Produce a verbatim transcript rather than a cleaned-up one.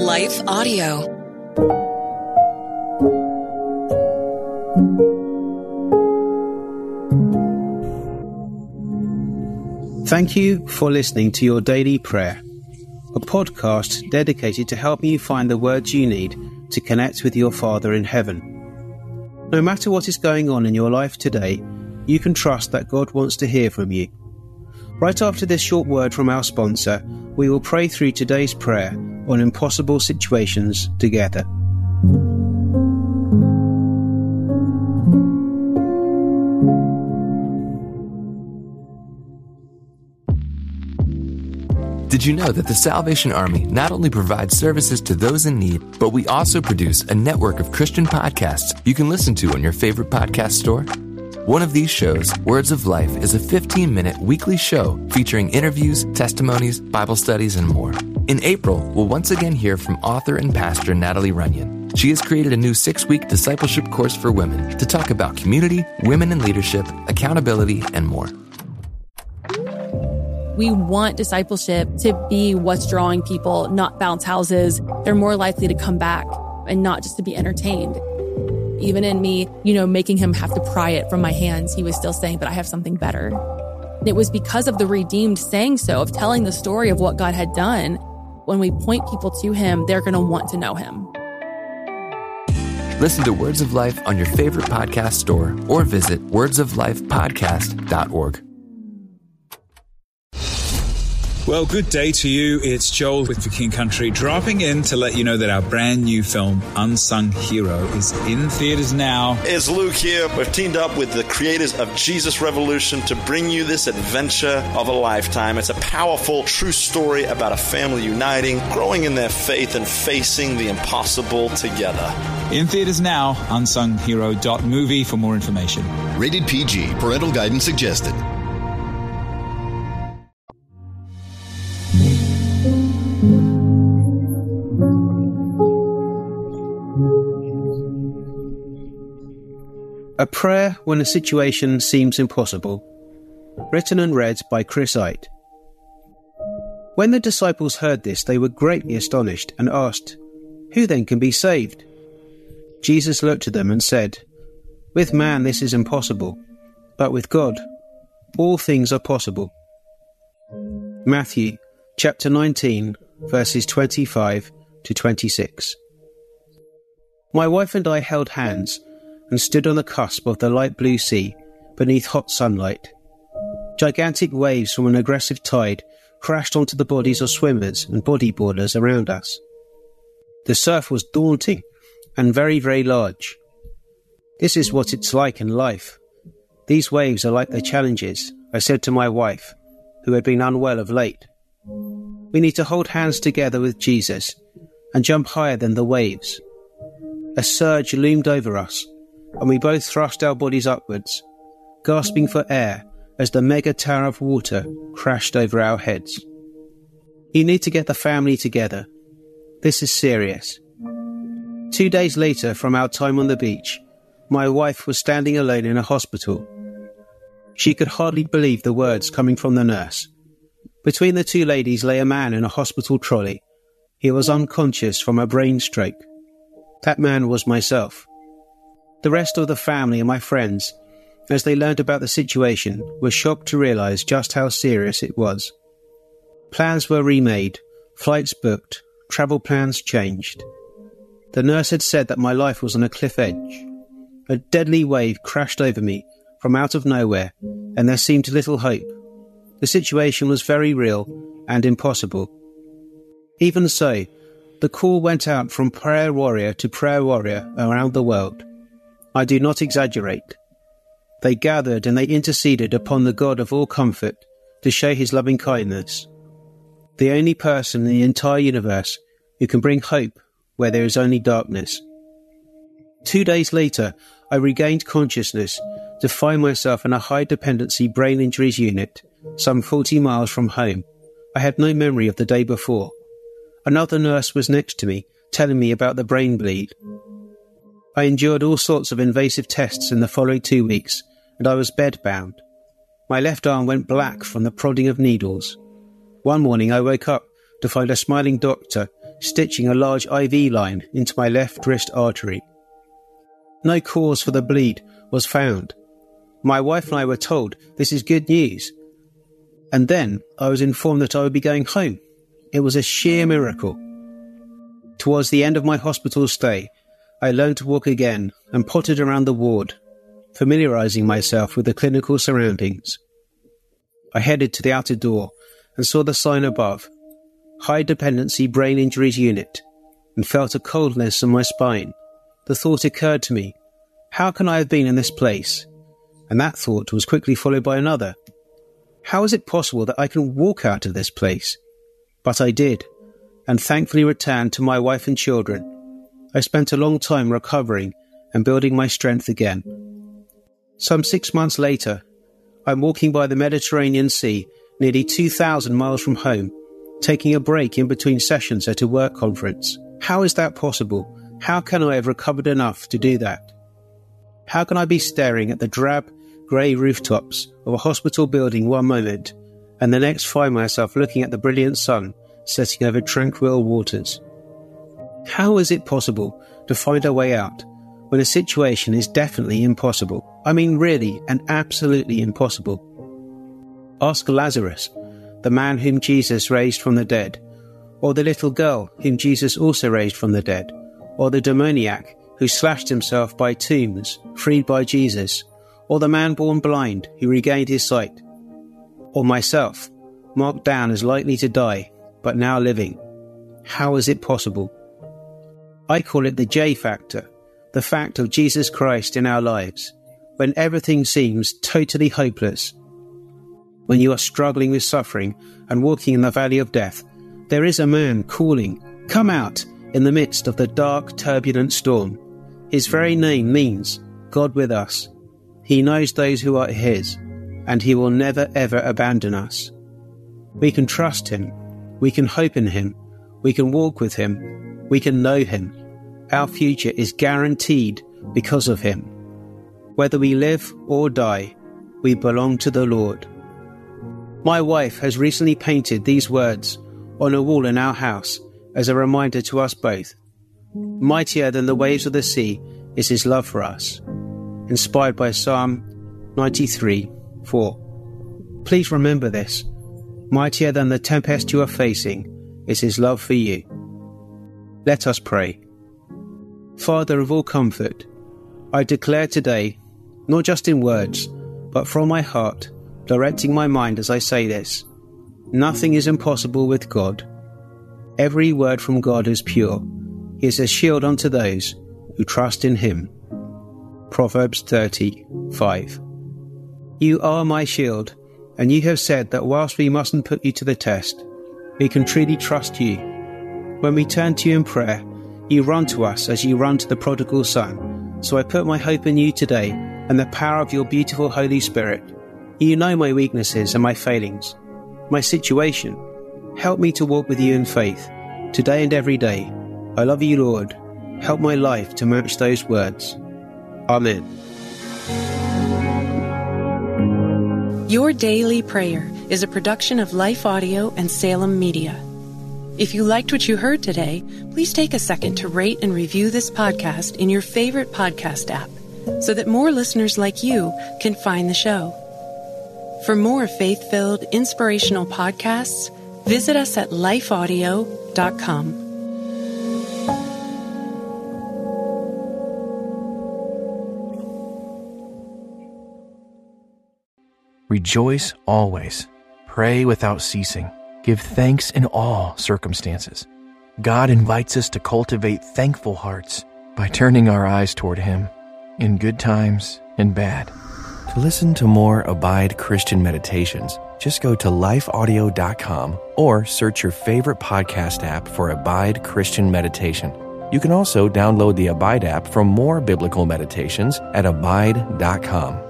Life Audio. Thank you for listening to Your Daily Prayer, a podcast dedicated to helping you find the words you need to connect with your Father in heaven. No matter what is going on in your life today, you can trust that God wants to hear from you. Right after this short word from our sponsor, we will pray through today's prayer on impossible situations together. Did you know that the Salvation Army not only provides services to those in need, but we also produce a network of Christian podcasts you can listen to on your favorite podcast store? One of these shows, Words of Life, is a fifteen-minute weekly show featuring interviews, testimonies, Bible studies, and more. In April, we'll once again hear from author and pastor Natalie Runyon. She has created a new six-week discipleship course for women to talk about community, women in leadership, accountability, and more. We want discipleship to be what's drawing people, not bounce houses. They're more likely to come back and not just to be entertained. Even in me, you know, making him have to pry it from my hands, he was still saying, but I have something better. And it was because of the redeemed saying so, of telling the story of what God had done. When we point people to him, they're going to want to know him. Listen to Words of Life on your favorite podcast store or visit words of life podcast dot org. Well, good day to you. It's Joel with The King Country, dropping in to let you know that our brand new film, Unsung Hero, is in theaters now. It's Luke here. We've teamed up with the creators of Jesus Revolution to bring you this adventure of a lifetime. It's a powerful, true story about a family uniting, growing in their faith, and facing the impossible together. In theaters now, unsung hero dot movie for more information. Rated P G. Parental guidance suggested. A prayer when a situation seems impossible. Written and read by Chris Ite. When the disciples heard this, they were greatly astonished and asked, "Who then can be saved?" Jesus looked at them and said, "With man this is impossible, but with God all things are possible." Matthew chapter nineteen, verses twenty-five to twenty-six. My wife and I held hands and stood on the cusp of the light blue sea beneath hot sunlight. Gigantic waves from an aggressive tide crashed onto the bodies of swimmers and bodyboarders around us. The surf was daunting and very, very large. This is what it's like in life. These waves are like the challenges, I said to my wife, who had been unwell of late. We need to hold hands together with Jesus and jump higher than the waves. A surge loomed over us, and we both thrust our bodies upwards, gasping for air as the mega tower of water crashed over our heads. You need to get the family together. This is serious. Two days later from our time on the beach, my wife was standing alone in a hospital. She could hardly believe the words coming from the nurse. Between the two ladies lay a man in a hospital trolley. He was unconscious from a brain stroke. That man was myself. The rest of the family and my friends, as they learned about the situation, were shocked to realize just how serious it was. Plans were remade, flights booked, travel plans changed. The nurse had said that my life was on a cliff edge. A deadly wave crashed over me from out of nowhere, and there seemed little hope. The situation was very real and impossible. Even so, the call went out from prayer warrior to prayer warrior around the world. I do not exaggerate. They gathered and they interceded upon the God of all comfort to show his loving kindness. The only person in the entire universe who can bring hope where there is only darkness. Two days later, I regained consciousness to find myself in a high-dependency brain injuries unit, some forty miles from home. I had no memory of the day before. Another nurse was next to me, telling me about the brain bleed. I endured all sorts of invasive tests in the following two weeks, and I was bedbound. My left arm went black from the prodding of needles. One morning I woke up to find a smiling doctor stitching a large I V line into my left wrist artery. No cause for the bleed was found. My wife and I were told this is good news. And then I was informed that I would be going home. It was a sheer miracle. Towards the end of my hospital stay, I learned to walk again and pottered around the ward, familiarising myself with the clinical surroundings. I headed to the outer door and saw the sign above, High Dependency Brain Injuries Unit, and felt a coldness in my spine. The thought occurred to me, how can I have been in this place? And that thought was quickly followed by another. How is it possible that I can walk out of this place? But I did, and thankfully returned to my wife and children. I spent a long time recovering and building my strength again. Some six months later, I'm walking by the Mediterranean Sea, nearly two thousand miles from home, taking a break in between sessions at a work conference. How is that possible? How can I have recovered enough to do that? How can I be staring at the drab, grey rooftops of a hospital building one moment, and the next find myself looking at the brilliant sun setting over tranquil waters? How is it possible to find a way out when a situation is definitely impossible? I mean really and absolutely impossible. Ask Lazarus, the man whom Jesus raised from the dead, or the little girl whom Jesus also raised from the dead, or the demoniac who slashed himself by tombs, freed by Jesus, or the man born blind who regained his sight, or myself, marked down as likely to die, but now living. How is it possible? I call it the J factor, the fact of Jesus Christ in our lives, when everything seems totally hopeless. When you are struggling with suffering and walking in the valley of death, there is a man calling, "Come out," in the midst of the dark, turbulent storm. His very name means God with us. He knows those who are his, and he will never ever abandon us. We can trust him. We can hope in him. We can walk with him. We can know him. Our future is guaranteed because of him. Whether we live or die, we belong to the Lord. My wife has recently painted these words on a wall in our house as a reminder to us both. Mightier than the waves of the sea is his love for us. Inspired by Psalm ninety-three, four. Please remember this. Mightier than the tempest you are facing is his love for you. Let us pray. Father of all comfort, I declare today, not just in words, but from my heart, directing my mind as I say this, nothing is impossible with God. Every word from God is pure. He is a shield unto those who trust in him. Proverbs thirty, five. You are my shield, and you have said that whilst we mustn't put you to the test, we can truly trust you. When we turn to you in prayer, you run to us as you run to the prodigal son. So I put my hope in you today and the power of your beautiful Holy Spirit. You know my weaknesses and my failings, my situation. Help me to walk with you in faith, today and every day. I love you, Lord. Help my life to match those words. Amen. Your Daily Prayer is a production of Life Audio and Salem Media. If you liked what you heard today, please take a second to rate and review this podcast in your favorite podcast app so that more listeners like you can find the show. For more faith-filled, inspirational podcasts, visit us at life audio dot com. Rejoice always. Pray without ceasing. Give thanks in all circumstances. God invites us to cultivate thankful hearts by turning our eyes toward him in good times and bad. To listen to more Abide Christian Meditations, just go to life audio dot com or search your favorite podcast app for Abide Christian Meditation. You can also download the Abide app for more biblical meditations at abide dot com.